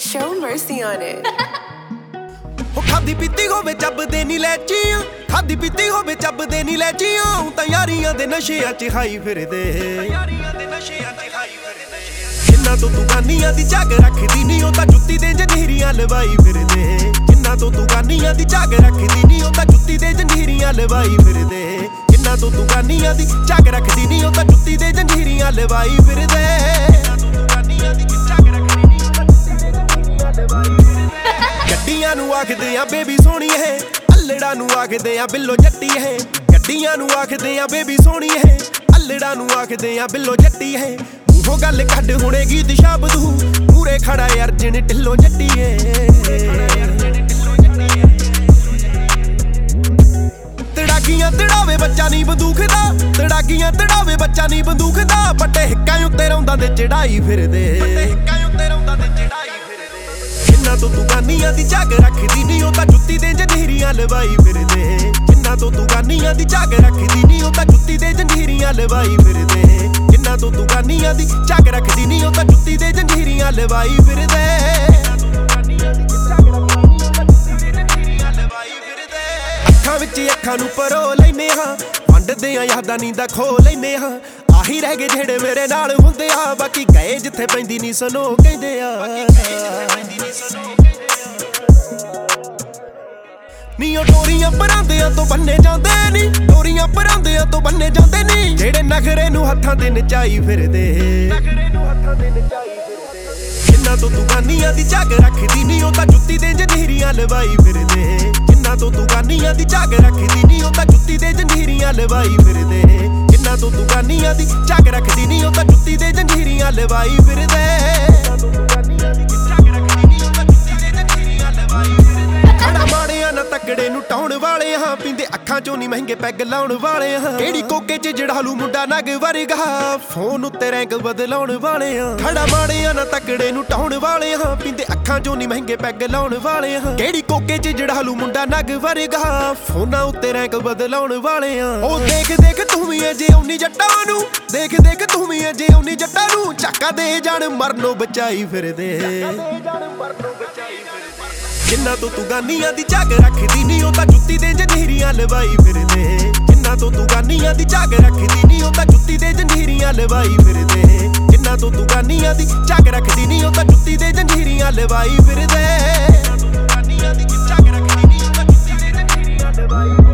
Show mercy on it. ਖਾਦੀ ਪੀਤੀ ਹੋਵੇ ਚੱਬਦੇ ਨੀ ਲੈਚੀਆਂ, ਖਾਦੀ ਪੀਤੀ ਹੋਵੇ ਚੱਬਦੇ ਨੀ ਲੈਚੀਆਂ, ਤਾਂ ਯਾਰੀਆਂ ਦੇ ਨਸ਼ਿਆਂ 'ਚ ਹਾਈ ਫਿਰਦੇ, ਯਾਰੀਆਂ ਦੇ ਨਸ਼ਿਆਂ 'ਚ ਹਾਈ ਫਿਰਦੇ। ਜਿੰਨਾ ਤੋਂ ਤੂੰ ਗਾਨੀਆਂ ਦੀ ਝੱਗ ਰੱਖਦੀ ਨੀ, ਉਹ ਤਾਂ ਜੁੱਤੀ ਦੇ ਜੰਜੀਰੀਆਂ ਲਵਾਈ ਫਿਰਦੇ। ਜਿੰਨਾ ਤੋਂ ਤੂੰ ਗਾਨੀਆਂ ਦੀ ਝੱਗ ਰੱਖਦੀ ਨੀ, ਉਹ ਤਾਂ ਜੁੱਤੀ ਦੇ ਜੰਜੀਰੀਆਂ ਲਵਾਈ ਫਿਰਦੇ। ਜਿੰਨਾ ਤੋਂ ਤੂੰ ਗਾਨੀਆਂ ਦੀ ਝੱਗ ਰੱਖਦੀ ਨੀ, ਉਹ ਤਾਂ ਜੁੱਤੀ ਦੇ ਜੰਜੀਰੀਆਂ ਲਵਾਈ ਫਿਰਦੇ। ਗੱਡੀਆਂ ਨੂੰ ਆਖਦੇ ਆ ਬੇਬੀ ਸੋਹਣੀਏ, ਅੱਲੜਾ ਨੂੰ ਆਖਦੇ ਆ ਬਿੱਲੋ ਜੱਟੀਏ। ਗੱਡੀਆਂ ਨੂੰ ਆਖਦੇ ਆ ਬੇਬੀ ਸੋਹਣੀਏ, ਅੱਲੜਾ ਨੂੰ ਆਖਦੇ ਆ ਬਿੱਲੋ ਜੱਟੀਏ। ਉਹ ਗੱਲ ਕੱਢ ਹੁਣੇ ਗੀਤ ਸ਼ਬਦੂ, ਮੂਰੇ ਖੜਾ ਅਰਜਨ ਢਿੱਲੋਂ ਜੱਟੀਏ। ਤੜਾਕੀਆਂ ਤੜਾਵੇ ਬੱਚਾ ਨੀ ਬੰਦੂਕ ਦਾ, ਤੜਾਕੀਆਂ ਤੜਾਵੇ ਬੱਚਾ ਨੀ ਬੰਦੂਕ ਦਾ। ਵੱਡੇ ਹਿੱਕਾਂ ਉੱਤੇ ਰੌਂਦਾਂ ਦੇ ਚੜਾਈ ਫਿਰਦੇ, ਵੱਡੇ ਹਿੱਕਾਂ ਉੱਤੇ ਰੌਂਦਾਂ ਦੇ ਚੜਾਈ ਫਿਰਦੇ। ਜਿੰਨਾ ਤੋਂ ਤੂੰ ਗਾਨੀਆਂ ਦੀ ਝੱਗ ਰੱਖਦੀ ਨੀ, ਉਹ ਤਾਂ ਜੁੱਤੀ ਦੇ ਜੰਜੀਰੀਆਂ ਲਵਾਈ ਫਿਰਦੇ। ਜਿੰਨਾ ਤੋਂ ਤੂੰ ਗਾਨੀਆਂ ਦੀ ਝੱਗ ਰੱਖਦੀ ਨੀ, ਉਹ ਤਾਂ ਜੁੱਤੀ ਦੇ ਜੰਜੀਰੀਆਂ ਲਵਾਈ ਫਿਰਦੇ। ਜਿੰਨਾ ਤੋਂ ਤੂੰ ਗਾਨੀਆਂ ਦੀ ਝੱਗ ਰੱਖਦੀ ਨੀ, ਉਹ ਤਾਂ ਜੁੱਤੀ ਦੇ ਜੰਜੀਰੀਆਂ ਲਵਾਈ ਫਿਰਦੇ। ਅੱਖਾਂ ਵਿੱਚ ਅੱਖਾਂ ਨੂੰ ਪਰੋ ਲੈਨੇ ਹਾਂ, ਵੰਡਦੇ ਆ ਯਾਦਾਂ ਨੀ ਦਾ ਖੋ ਲੈਨੇ ਹਾਂ। ਆਹੀ ਰਹਿ ਗਏ ਜਿਹੜੇ ਮੇਰੇ ਨਾਲ ਹੁੰਦੇ ਆ, ਬਾਕੀ ਗਏ ਜਿੱਥੇ ਪੈਂਦੀ ਨੀ ਸਨੋ ਕਹਿੰਦੇ ਆ। ਨੀ ਉਹ ਡੋਰੀਆਂ ਪਰਾਂਦਿਆਂ ਤੋਂ ਬੰਨੇ ਜਾਂਦੇ ਨੀ, ਡੋਰੀਆਂ ਪਰਾਂਦਿਆਂ ਤੋਂ ਬੰਨੇ ਜਾਂਦੇ ਨੀ। ਜਿਹੜੇ ਨਖਰੇ ਨੂੰ ਹੱਥਾਂ ਤੇ ਨਚਾਈ ਫਿਰਦੇ, ਨਖਰੇ ਨੂੰ ਹੱਥਾਂ ਤੇ ਨਚਾਈ ਫਿਰਦੇ। ਜਿੰਨਾ ਤੋਂ ਤੂੰ ਗਾਨੀਆਂ ਦੀ ਝੱਗ ਰੱਖਦੀ ਨੀ, ਉਹ ਤਾਂ ਜੁੱਤੀ ਦੇ ਜੰਜੀਰੀਆਂ ਲਵਾਈ ਫਿਰਦੇ। ਜਿੰਨਾ ਤੋਂ ਤੂੰ ਗਾਨੀਆਂ ਦੀ ਝੱਗ ਰੱਖਦੀ ਨੀ, ਉਹ ਤਾਂ ਜੁੱਤੀ ਦੇ ਜੰਜੀਰੀਆਂ ਲਵਾਈ ਫਿਰਦੇ। ਜਿੰਨਾ ਤੋਂ ਤੂੰ ਗਾਨੀਆਂ ਦੀ ਝੱਗ ਰੱਖਦੀ ਨੀ, ਉਹ ਤਾਂ ਜੁੱਤੀ ਦੇ ਜੰਜੀਰੀਆਂ ਲਵਾਈ ਫਿਰਦੇ। ਖੜਾ ਮਾੜਿਆਂ ਨਾ ਤਕੜੇ ਨੂੰ ਟਾਉਣ ਵਾਲੇ ਹਾਂ, ਪੀਂਦੇ ਅੱਖਾਂ ਚੋਂ ਨੀ ਮਹਿੰਗੇ ਪੈਗ ਲਾਉਣ ਵਾਲੇ ਹਾਂ। ਕਿਹੜੀ ਕੋਕੇ 'ਚ ਜੜਾਲੂ ਮੁੰਡਾ ਨਗ ਵਰਗਾ, ਫੋਨ ਉੱਤੇ ਰੈਂਕ ਬਦਲਾਉਣ ਵਾਲੇ ਹਾਂ। ਖੜਾ ਮਾੜਿਆਂ ਨਾ ਤਕੜੇ ਨੂੰ ਟਾਉਣ ਵਾਲੇ ਹਾਂ, ਪੀਂਦੇ ਅੱਖਾਂ ਚੋਂ ਨੀ ਮਹਿੰਗੇ ਪੈਗ ਲਾਉਣ ਵਾਲੇ ਹਾਂ। ਕਿਹੜੀ ਕੋਕੇ 'ਚ ਜੜਾਲੂ ਮੁੰਡਾ ਨਗ ਵਰਗਾ, ਫੋਨਾਂ ਉੱਤੇ ਰੈਂਕ ਬਦਲਾਉਣ ਵਾਲੇ ਹਾਂ। ਉਹ ਦੇਖ ਦੇਖ ਤੂੰ ਵੀ ਅਜੇ ਉਨੀ ਜੱਟਾਂ ਨੂੰ, ਦੇਖ ਦੇਖ ਤੂੰ ਵੀ ਅਜੇ ਉਨੀ ਜੱਟਾਂ ਨੂੰ। ਝਾਕਾ ਦੇ ਜਾਣ ਮਰਨੋਂ ਬਚਾਈ ਫਿਰਦੇ, ਜਿੰਨਾ ਤੋਂ ਤੂੰ ਗਾਨੀਆਂ ਦੀ ਝੱਗ ਰੱਖਦੀ ਨੀ, ਉਹ ਤਾਂ ਜੁੱਤੀ ਦੇ ਜੰਜੀਰੀਆਂ ਲਵਾਈ ਫਿਰਦੇ। ਜਿੰਨਾ ਤੋਂ ਤੂੰ ਗਾਨੀਆਂ ਦੀ ਝੱਗ ਰੱਖਦੀ ਨੀ, ਉਹ ਤਾਂ ਜੁੱਤੀ ਦੇ ਜੰਜੀਰੀਆਂ ਲਵਾਈ ਫਿਰਦੇ। ਜਿੰਨਾ ਤੋਂ ਤੂੰ ਗਾਨੀਆਂ ਦੀ ਝੱਗ ਰੱਖਦੀ ਨੀ, ਉਹ ਤਾਂ ਜੁੱਤੀ ਦੇ ਜੰਜੀਰੀਆਂ ਲਵਾਈ ਫਿਰਦੇ।